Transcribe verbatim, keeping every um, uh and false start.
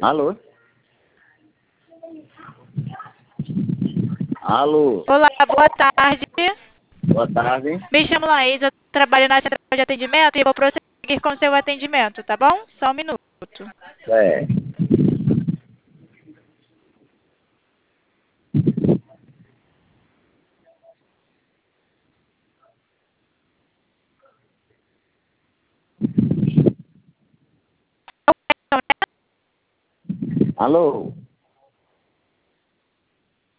Alô? Alô? Olá, boa tarde. Boa tarde. Me chamo Laís, eu trabalho na central de atendimento e vou prosseguir com o seu atendimento, tá bom? Só um minuto. É. Alô?